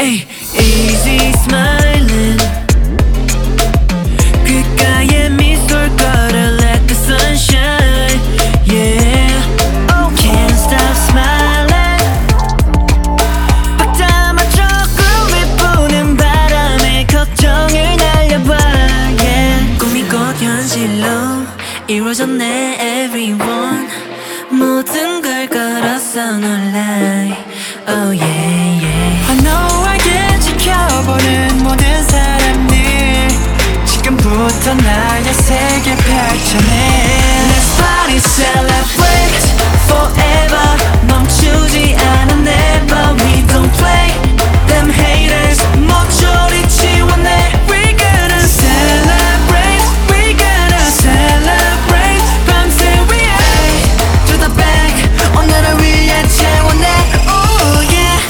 Ay, easy smiling 귓가에 미소를 걸어 let the sun shine. Yeah, oh can't stop smiling. 박자 맞춰 꿈을 꾸는 바람에 걱정을 날려봐. Yeah, 꿈이 곧 현실로 이루어졌네 everyone. 모든 걸 걸어서 놀라. Oh yeah yeah. I know 알게 지켜보는 모든 사람들 지금부터 나의 세계 펼쳐내. Let's party celebrate forever. 멈추지 않아 never. We don't play them haters. 모조리 지워내. We're gonna celebrate. We're gonna celebrate. 밤새 위에 to the back. 오늘을 위해 채워내. Oh yeah.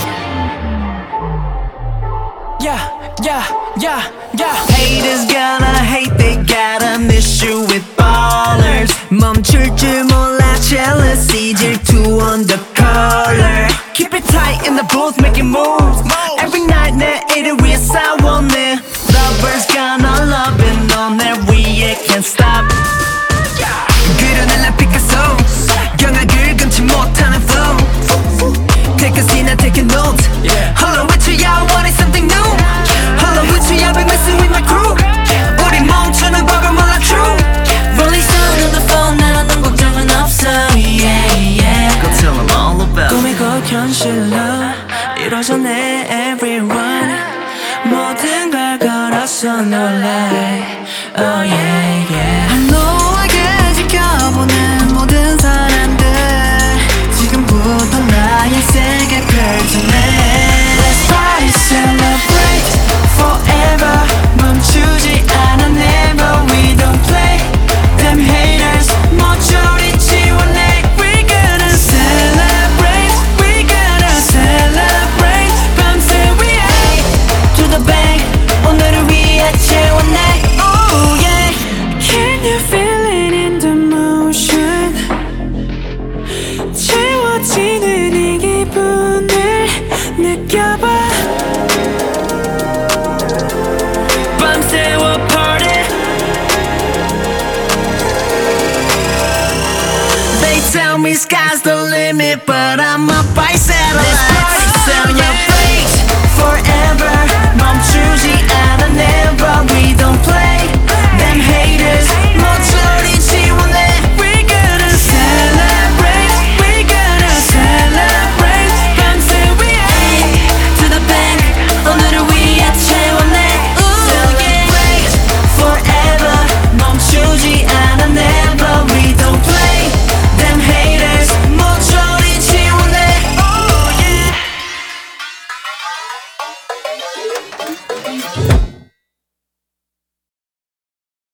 Yeah, yeah, yeah, yeah. Haters gonna hate, they got an issue with ballers. 멈출 줄 몰라 jealousy, 질투 on the color. Keep it tight in the booth, making moves. Every night 내 일을 위해 싸워내. Lovers gonna love it, 너네 위에 can't stop. 그려낼래 피카소, 경악을 금치 못하는 flow. Take a scene and take a note. Hold on with you, I wanted something new. Hold on with you, I've been messing with my crew. 우리 멈추는 법을 몰라 true. Rolling Stone on the phone, 나라는 걱정은 없어. Yeah yeah. Go tell them all about. 꿈이 곧 현실로 이루어졌네 everyone. 모든 걸 걸어서 놀라. Oh yeah yeah. I know 알게 지켜보는 모든 사람들 지금부터 나의 세계 펼쳐내. Let's party celebrate forever. 멈추지 않아 never. We don't play them haters. 모조리 지워내. We're gonna celebrate. We're gonna celebrate. 밤새 위에 to the bank. 오늘을 위해 채워내. Oh yeah. Can you feel it in the motion? 채워지는 이 기분을 느껴봐. 밤새워 party. They tell me sky's the limit, but I'm up by satellite. Let's party, sell your